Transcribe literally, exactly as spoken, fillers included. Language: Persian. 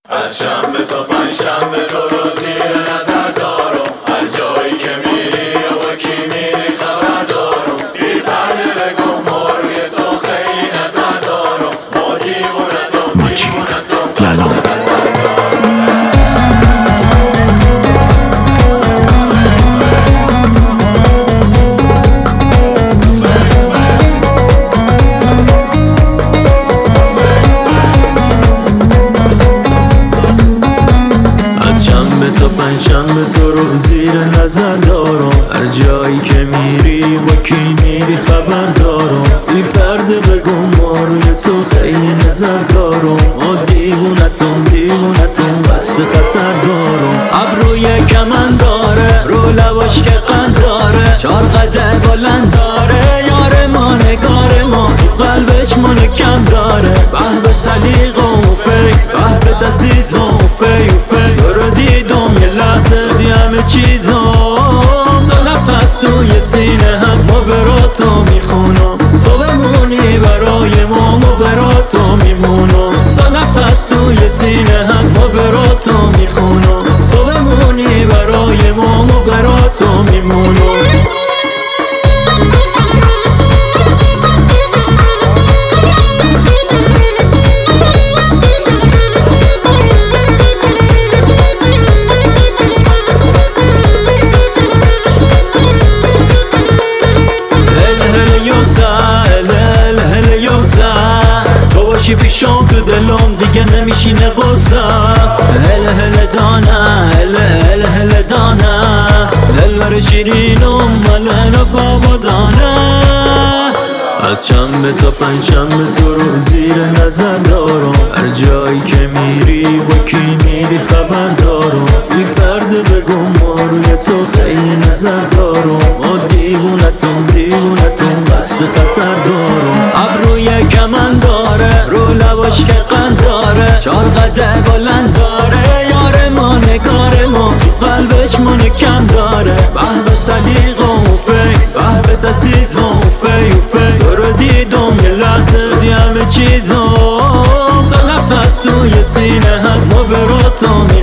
از شنبه تا پنجشنبه تو رو زیر نظر دارم، هر جایی که میری و با کی میری خبر دارم. بی پرده بگم ما روی تو خیلی نظر دارم، ما دیوونتم دیوونتم تا پنجشنبه تو رو زیر نظر دارم، هر جایی که میری با کی میری خبر دارم. بی پرده بگم ما روی تو خیلی نظر دارم، ما دیوونتم دیوونتم قصد خطر دارم. ابروی کمن داره رو لباش که قند داره، چار قده بلند داره، یار ما نگار ما قلبش منو کم داره. به به سلیق و فکر به به دزیز و فی و فی تو رو دیدم یه لحظه دی همه چیزم. تو نفس توی سینه هست ما براتو میخونم، تو بمونی برای ما ما براتو میمونم. تو نفس توی سینه هست ما براتو میخونم، تو بمونی برای ما ما براتو میمونم. تو باشی پیشم تو دلم دیگه نمیشینه قصه. هل هل دانه هل هل هل دانه هل بر شیرینم مل نفا بدانه. از شنبه تا پنجشنبه تو رو زیر نظر دارم، هر جایی که میری با کی میری خبر دارم. بی پرده بگم ما روی تو خیلی نظر دارم، ما دیوونتم دیوونتم قصد خطر دارم. ابروی کمن داره رو لباش که قند داره، چار قده بلند داره، یار ما نگار ما قلبش منو کم داره. به به سلیق و فکر به به دزیز و فی و فی تو رو دیدم یه لحظه دی همه چیزم. تو نفس توی سینه هست ما براتو